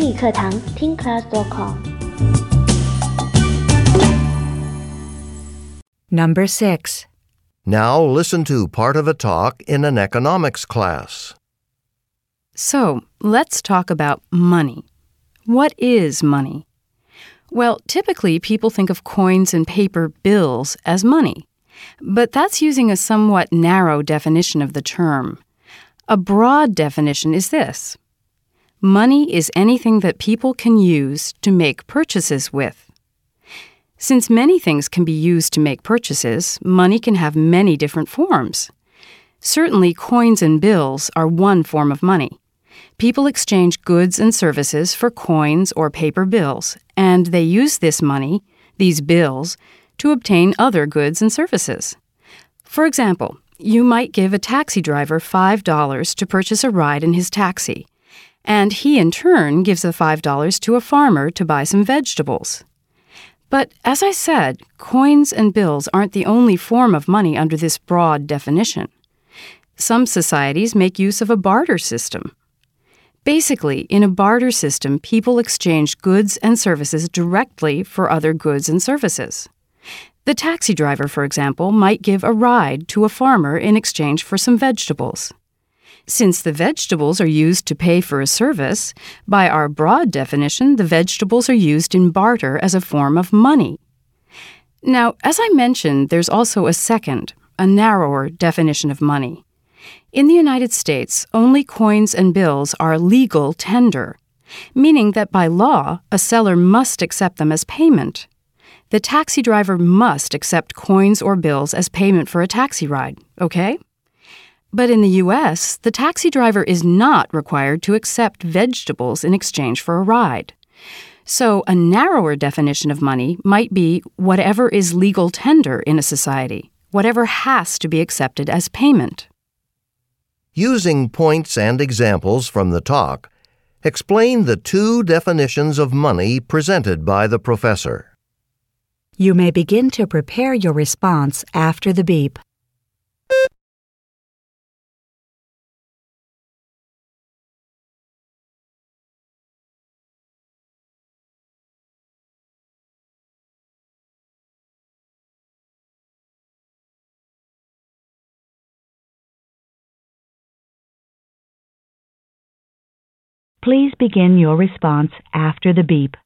英语课堂听 class.com。 Number 6. Now listen to part of a talk in an economics class. So, let's talk about money. What is money? Well, typically people think of coins and paper bills as money, but that's using a somewhat narrow definition of the term. A broad definition is this: money is anything that people can use to make purchases with. Since many things can be used to make purchases, money can have many different forms. Certainly, coins and bills are one form of money. People exchange goods and services for coins or paper bills, and they use this money, these bills, to obtain other goods and services. For example, you might give a taxi driver $5 to purchase a ride in his taxi, and he in turn gives the $5 to a farmer to buy some vegetables. But as I said, coins and bills aren't the only form of money under this broad definition. Some societies make use of a barter system. Basically, in a barter system, people exchange goods and services directly for other goods and services. The taxi driver, for example, might give a ride to a farmer in exchange for some vegetables. Since the vegetables are used to pay for a service, by our broad definition, the vegetables are used in barter as a form of money. Now, as I mentioned, there's also a second, a narrower definition of money. In the United States, only coins and bills are legal tender, meaning that by law, a seller must accept them as payment. The taxi driver must accept coins or bills as payment for a taxi ride, okay? But in the U.S., the taxi driver is not required to accept vegetables in exchange for a ride. So a narrower definition of money might be whatever is legal tender in a society, whatever has to be accepted as payment. Using points and examples from the talk, explain the two definitions of money presented by the professor. You may begin to prepare your response after the beep. Please begin your response after the beep.